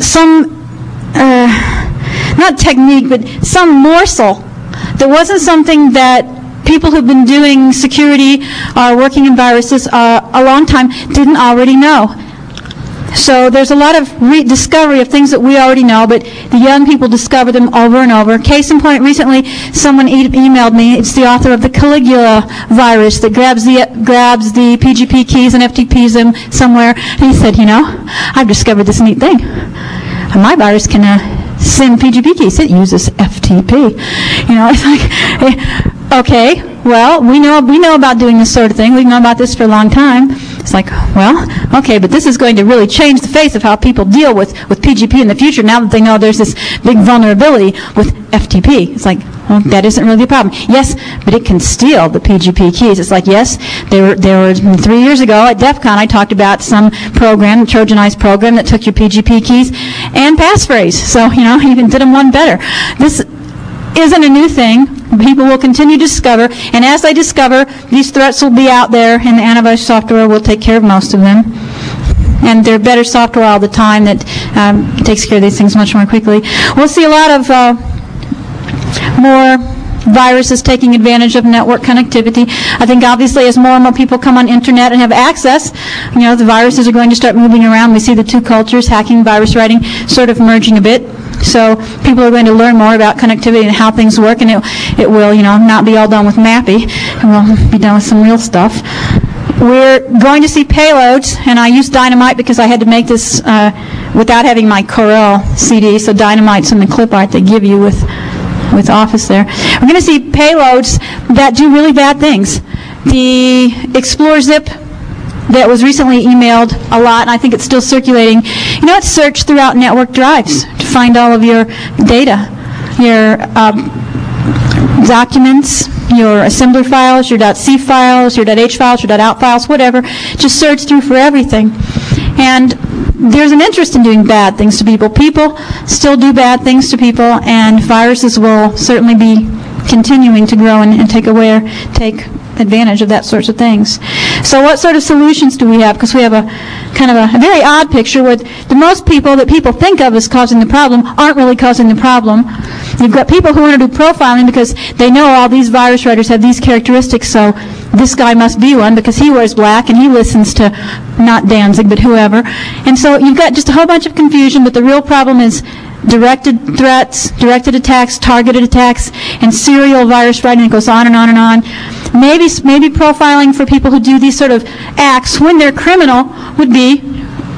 not technique, but some morsel that wasn't something that people who've been doing security or working in viruses a long time didn't already know. So there's a lot of rediscovery of things that we already know, but the young people discover them over and over. Case in point, recently someone emailed me. It's the author of the Caligula virus that grabs the PGP keys and FTPs them somewhere. And he said, I've discovered this neat thing. My virus can send PGP keys. It uses FTP. It's like, okay, well, we know about doing this sort of thing. We've known about this for a long time. It's like, well, okay, but this is going to really change the face of how people deal with PGP in the future now that they know there's this big vulnerability with FTP. It's like, well, that isn't really a problem. Yes, but it can steal the PGP keys. It's like, yes, there were 3 years ago at DEF CON, I talked about some program, Trojanized program, that took your PGP keys and passphrase. So, even did them one better. This isn't a new thing. People will continue to discover, and as they discover, these threats will be out there, and the antivirus software will take care of most of them. And there's better software all the time that takes care of these things much more quickly. We'll see a lot of more viruses taking advantage of network connectivity. I think obviously as more and more people come on internet and have access, the viruses are going to start moving around. We see the two cultures, hacking, virus writing, sort of merging a bit. So people are going to learn more about connectivity and how things work, and it will, not be all done with MAPI. It will be done with some real stuff. We're going to see payloads, and I used Dynamite because I had to make this without having my Corel CD, so Dynamite's in the clip art they give you with Office there. We're going to see payloads that do really bad things. The Explore Zip that was recently emailed a lot, and I think it's still circulating. It's searched throughout network drives to find all of your data, your documents, your assembler files, your .c files, your .h files, your .out files, whatever. Just search through for everything. And there's an interest in doing bad things to people. People still do bad things to people, and viruses will certainly be continuing to grow and take advantage of that sorts of things. So what sort of solutions do we have? Because we have a kind of a very odd picture where the most people that people think of as causing the problem aren't really causing the problem. You've got people who want to do profiling because they know all these virus writers have these characteristics, so this guy must be one because he wears black and he listens to not Danzig but whoever. And so you've got just a whole bunch of confusion, but the real problem is directed threats, directed attacks, targeted attacks, and serial virus writing that goes on and on and on. Maybe profiling for people who do these sort of acts when they're criminal would be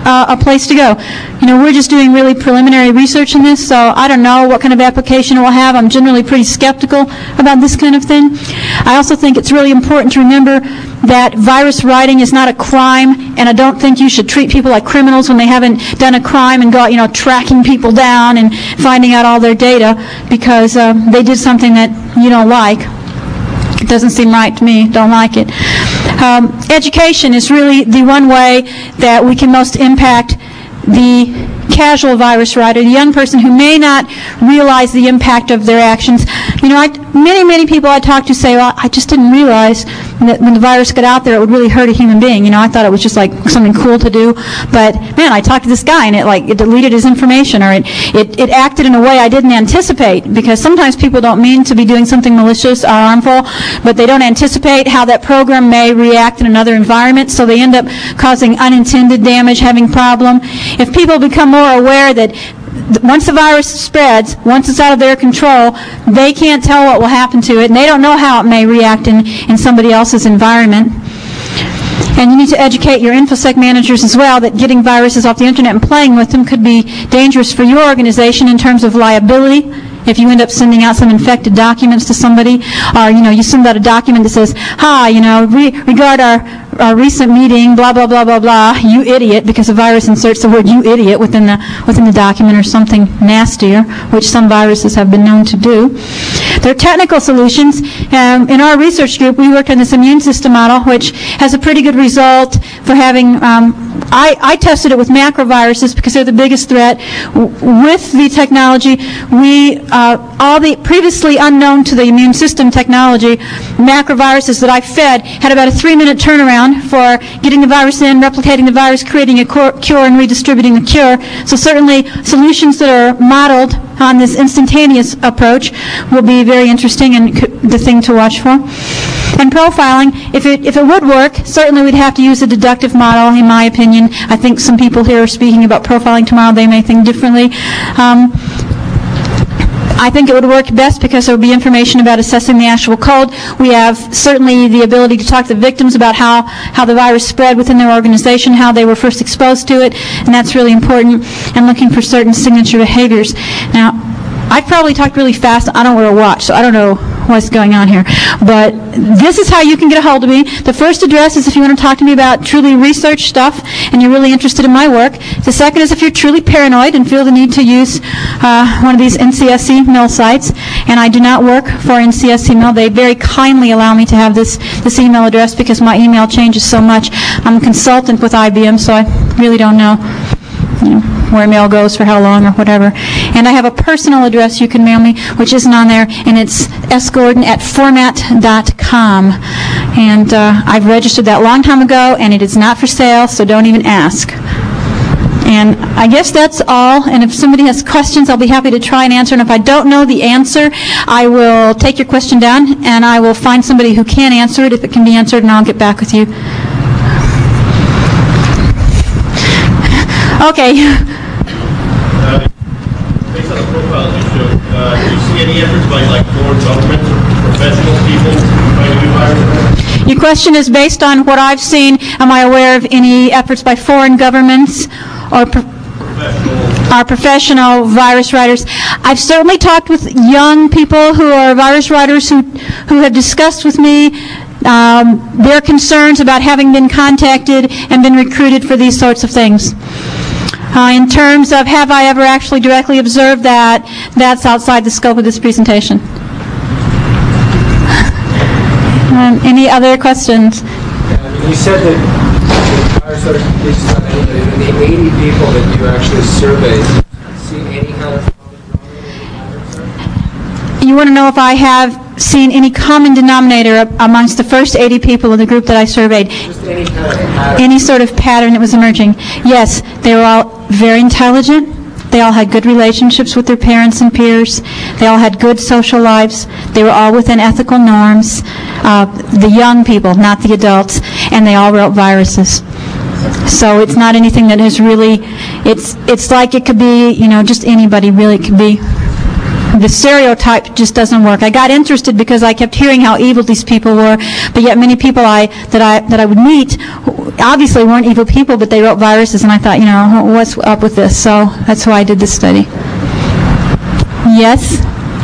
a place to go. You know, we're just doing really preliminary research in this, so I don't know what kind of application it will have. I'm generally pretty skeptical about this kind of thing. I also think it's really important to remember that virus writing is not a crime, and I don't think you should treat people like criminals when they haven't done a crime and go out, you know, tracking people down and finding out all their data because they did something that you don't like. It doesn't seem right to me. Don't like it. Education is really the one way that we can most impact the casual virus writer, the young person who may not realize the impact of their actions. You know, many people I talk to say, well, I just didn't realize that when the virus got out there, it would really hurt a human being. You know, I thought it was just like something cool to do. But, man, I talked to this guy, and it deleted his information, or it acted in a way I didn't anticipate, because sometimes people don't mean to be doing something malicious or harmful, but they don't anticipate how that program may react in another environment, so they end up causing unintended damage, having problem. If people become more aware that once the virus spreads, once it's out of their control, they can't tell what will happen to it, and they don't know how it may react in somebody else's environment. And you need to educate your InfoSec managers as well that getting viruses off the internet and playing with them could be dangerous for your organization in terms of liability. If you end up sending out some infected documents to somebody, or, you know, you send out a document that says, hi, you know, regard our recent meeting, blah, blah, blah, blah, blah, you idiot, because the virus inserts the word you idiot within the document, or something nastier, which some viruses have been known to do. There are technical solutions. In our research group, we worked on this immune system model, which has a pretty good result for having, I tested it with macroviruses because they're the biggest threat. With the technology, all the previously unknown to the immune system technology, macroviruses that I fed had about a 3-minute turnaround for getting the virus in, replicating the virus, creating a cure, and redistributing the cure. So certainly solutions that are modeled on this instantaneous approach will be very interesting and the thing to watch for. And profiling, if it would work, certainly we'd have to use a deductive model, in my opinion. I think some people here are speaking about profiling tomorrow. They may think differently. I think it would work best because there would be information about assessing the actual code. We have certainly the ability to talk to victims about how the virus spread within their organization, how they were first exposed to it, and that's really important, and looking for certain signature behaviors. Now, I've probably talked really fast. I don't wear a watch, so I don't know what's going on here. But this is how you can get a hold of me. The first address is if you want to talk to me about truly research stuff and you're really interested in my work. The second is if you're truly paranoid and feel the need to use one of these NCSC mill sites. And I do not work for NCSC mill. They very kindly allow me to have this email address because my email changes so much. I'm a consultant with IBM, so I really don't know, where mail goes for how long or whatever. And I have a personal address you can mail me, which isn't on there, and it's sgordon@format.com. And I've registered that a long time ago, and it is not for sale, so don't even ask. And I guess that's all. And if somebody has questions, I'll be happy to try and answer. And if I don't know the answer, I will take your question down, and I will find somebody who can answer it if it can be answered, and I'll get back with you. Okay. Based on the profile you showed, do you see any efforts by foreign governments or professional people trying to do virus? Your question is based on what I've seen. Am I aware of any efforts by foreign governments or professional virus writers? I've certainly talked with young people who are virus writers who have discussed with me their concerns about having been contacted and been recruited for these sorts of things. In terms of have I ever actually directly observed that, that's outside the scope of this presentation. Any other questions? You said that the virus cases on anybody, and the 80 people that you actually surveyed, see any kind of common denominator? You want to know if I have seen any common denominator amongst the first 80 people in the group that I surveyed? Just any kind of pattern. Any sort of pattern that was emerging. Yes, they were all very intelligent. They all had good relationships with their parents and peers. They all had good social lives. They were all within ethical norms. The young people, not the adults, and they all wrote viruses. So it's not anything that has really, it's like it could be, just anybody really. It could be the stereotype just doesn't work. I got interested because I kept hearing how evil these people were, but yet many people that I would meet obviously weren't evil people, but they wrote viruses, and I thought, you know, what's up with this? So that's why I did this study. Yes?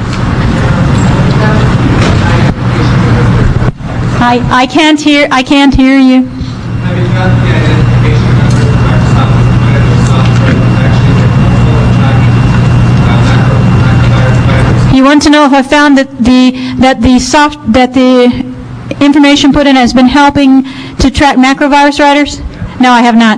I can't hear you. Have you found the identification number of Microsoft medical software that's actually helpful in tracking macrovirus? You want to know if I found that the information put in has been helping to track macrovirus writers? No, I have not.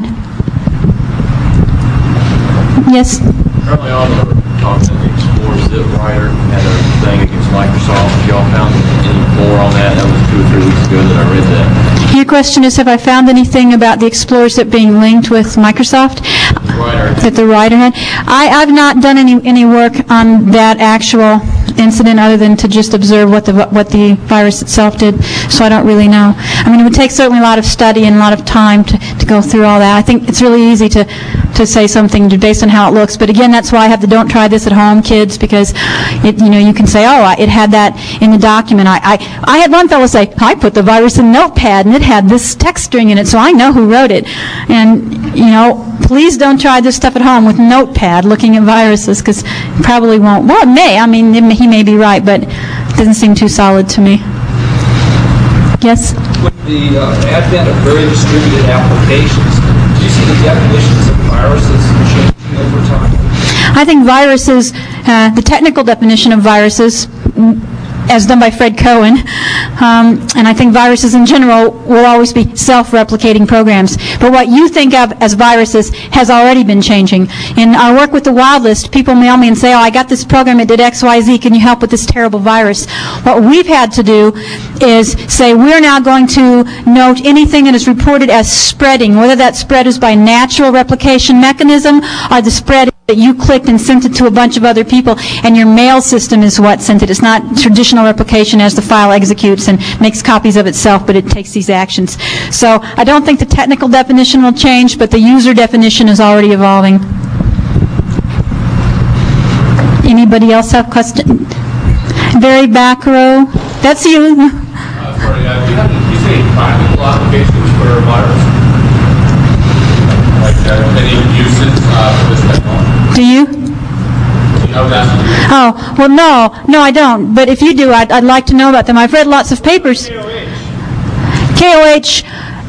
Yes? Early on, we were talking that the Explorer Zip Writer had a thing against Microsoft. Y'all found any more on that? That was 2 or 3 weeks ago that I read that. Your question is, have I found anything about the Explorer Zip being linked with Microsoft? That the writer had? I've not done any work on that actual incident other than to just observe what the virus itself did, so I don't really know. I mean, it would take certainly a lot of study and a lot of time to go through all that. I think it's really easy to say something based on how it looks, but again, that's why I have the don't try this at home kids, because you can say, oh, it had that in the document. I had one fellow say, I put the virus in Notepad and it had this text string in it, so I know who wrote it. And please don't try this stuff at home with Notepad looking at viruses, because it probably won't. Well, it may. I mean, he may be right, but it doesn't seem too solid to me. Yes? With the advent of very distributed applications, do you see the definitions of viruses changing over time? I think viruses, the technical definition of viruses, as done by Fred Cohen, and I think viruses in general will always be self-replicating programs. But what you think of as viruses has already been changing. In our work with the Wild List, people mail me and say, oh, I got this program, it did X, Y, Z, can you help with this terrible virus? What we've had to do is say, we're now going to note anything that is reported as spreading, whether that spread is by natural replication mechanism or the spread that you clicked and sent it to a bunch of other people, and your mail system is what sent it. It's not traditional replication as the file executes and makes copies of itself, but it takes these actions. So I don't think the technical definition will change, but the user definition is already evolving. Anybody else have questions? Very back row. That's you. Sorry, you say practical applications for a virus? Like any uses for this technology? Do you? Oh, well, no, I don't. But if you do, I'd like to know about them. I've read lots of papers. KOH,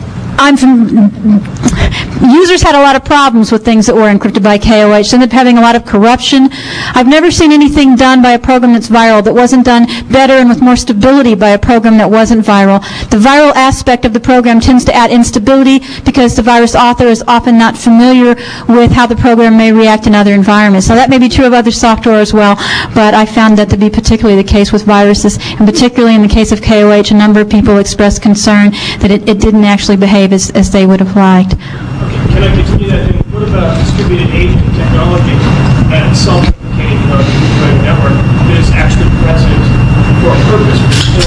users had a lot of problems with things that were encrypted by KOH. They ended up having a lot of corruption. I've never seen anything done by a program that's viral that wasn't done better and with more stability by a program that wasn't viral. The viral aspect of the program tends to add instability because the virus author is often not familiar with how the program may react in other environments. Now, that may be true of other software as well, but I found that to be particularly the case with viruses, and particularly in the case of KOH, a number of people expressed concern that it didn't actually behave as they would have liked. Can I continue that? And what about distributed agent technology and self-replicating on the Internet network that is actually present for a purpose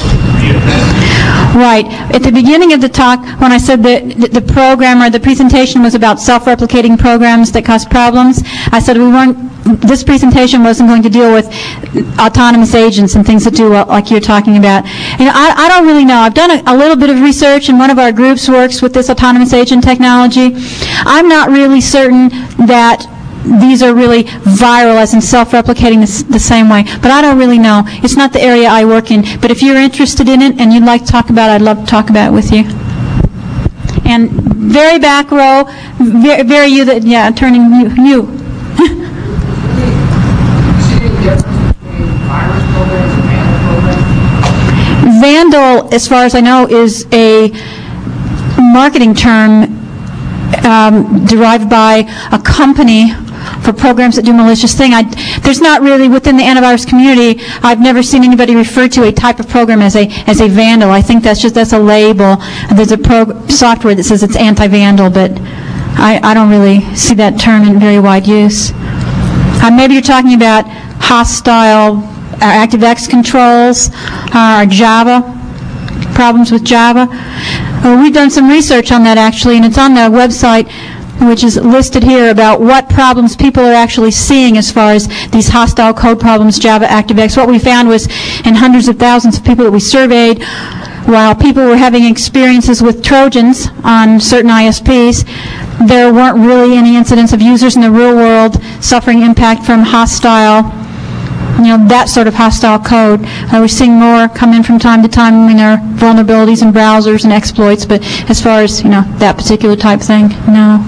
Right. At the beginning of the talk, when I said that the program or the presentation was about self-replicating programs that cause problems, I said this presentation wasn't going to deal with autonomous agents and things that do like you're talking about. I don't really know. I've done a little bit of research, and one of our groups works with this autonomous agent technology. I'm not really certain that these are really viral, as in self-replicating the same way. But I don't really know. It's not the area I work in. But if you're interested in it and you'd like to talk about it, I'd love to talk about it with you. And very back row, very you that, yeah, turning you. Vandal, as far as I know, is a marketing term derived by a company for programs that do malicious things. There's not really, within the antivirus community, I've never seen anybody refer to a type of program as a vandal. I think that's a label. There's a software that says it's anti-vandal, but I don't really see that term in very wide use. Maybe you're talking about hostile ActiveX controls or Java, problems with Java. We've done some research on that, actually, and it's on the website. which is listed here, about what problems people are actually seeing as far as these hostile code problems, Java, ActiveX. What we found was in hundreds of thousands of people that we surveyed, while people were having experiences with Trojans on certain ISPs, there weren't really any incidents of users in the real world suffering impact from hostile, that sort of hostile code. We're seeing more come in from time to time when there are vulnerabilities in browsers and exploits, but as far as, that particular type thing, no.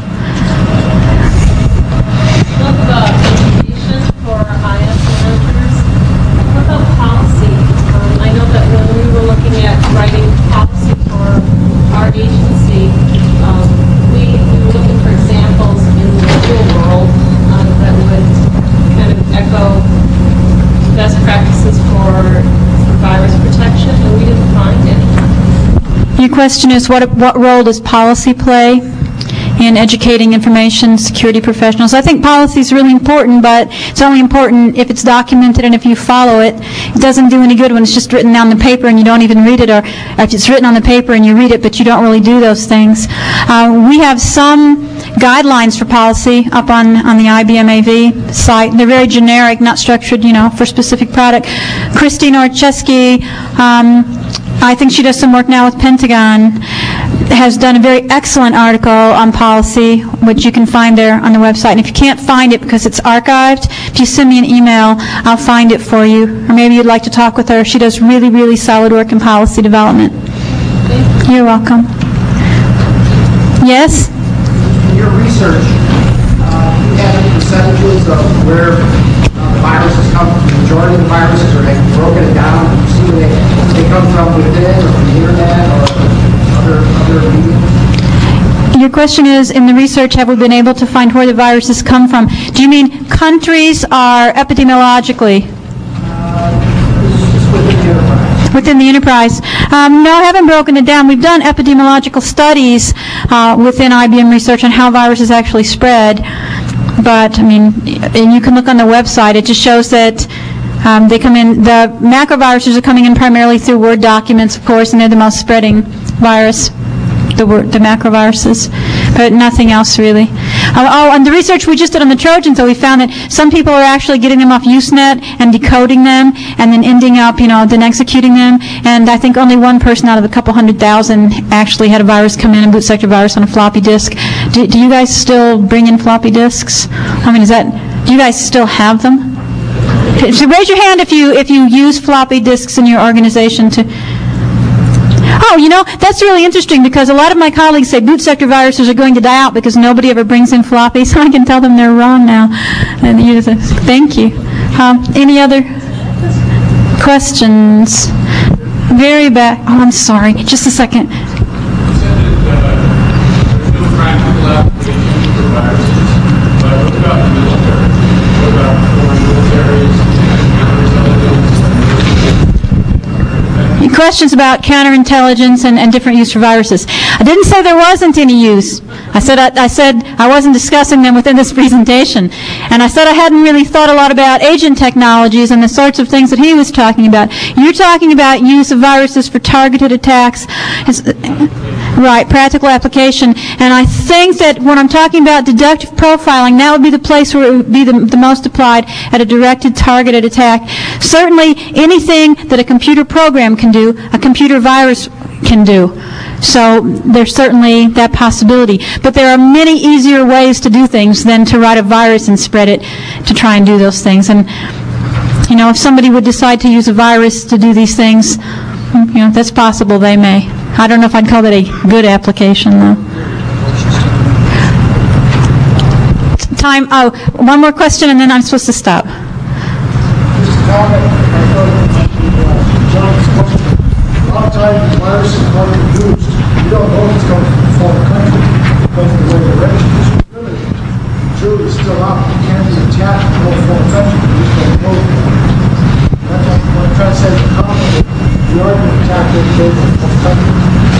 What about education for IS managers? What about policy? I know that when we were looking at writing policy for our agency, we were looking for examples in the real world that would kind of echo best practices for virus protection, and we didn't find any. Your question is, what role does policy play in educating information security professionals? I think policy is really important, but it's only important if it's documented and if you follow it. It doesn't do any good when it's just written down on the paper and you don't even read it, or if it's written on the paper and you read it but you don't really do those things. We have some guidelines for policy up on the IBM AV site. They're very generic, not structured, for a specific product. Christine Orchesky, I think she does some work now with Pentagon, has done a very excellent article on policy, which you can find there on the website. And if you can't find it because it's archived, if you send me an email, I'll find it for you. Or maybe you'd like to talk with her. She does really, really solid work in policy development. You're welcome. Yes? In your research, you have any percentages of where the viruses come from? The majority of the viruses, or have you broken it down? You see where they come from within, or from the internet, or other media? Your question is, in the research, have we been able to find where the viruses come from? Do you mean countries or epidemiologically? Just within the enterprise. Within the enterprise. No, I haven't broken it down. We've done epidemiological studies within IBM research on how viruses actually spread. But, and you can look on the website. It just shows that they come in, the macroviruses are coming in primarily through Word documents, of course, and they're the most spreading virus, the macroviruses, but nothing else really. And the research we just did on the Trojans, though, we found that some people are actually getting them off Usenet and decoding them and then ending up, then executing them. And I think only one person out of a couple 100,000 actually had a virus come in, a boot sector virus on a floppy disk. Do you guys still bring in floppy disks? Do you guys still have them? So raise your hand if you use floppy disks in your organization to... Oh, that's really interesting, because a lot of my colleagues say boot sector viruses are going to die out because nobody ever brings in floppy, so I can tell them they're wrong now. And thank you. Any other questions? Very back. Oh, I'm sorry. Just a second. Questions about counterintelligence and different use for viruses. I didn't say there wasn't any use. I said I wasn't discussing them within this presentation. And I said I hadn't really thought a lot about agent technologies and the sorts of things that he was talking about. You're talking about use of viruses for targeted attacks. Right, practical application. And I think that when I'm talking about deductive profiling, that would be the place where it would be the most applied at a directed, targeted attack. Certainly, anything that a computer program can do, a computer virus can do. So there's certainly that possibility. But there are many easier ways to do things than to write a virus and spread it to try and do those things. And, if somebody would decide to use a virus to do these things, that's possible, they may. I don't know if I'd call that a good application, though. Time. Oh, one more question, and then I'm supposed to stop. Just a comment. I thought John's question. A lot of times, viruses are used. You don't know if it's coming from a foreign country because of the way they're registered. Really, truly, still out. You can't be attacked from a foreign country. You just don't know. That's what I'm trying to say. The comment that you are being attacked from a foreign country.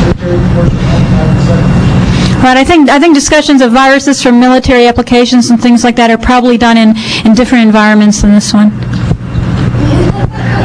Right, I think discussions of viruses from military applications and things like that are probably done in different environments than this one.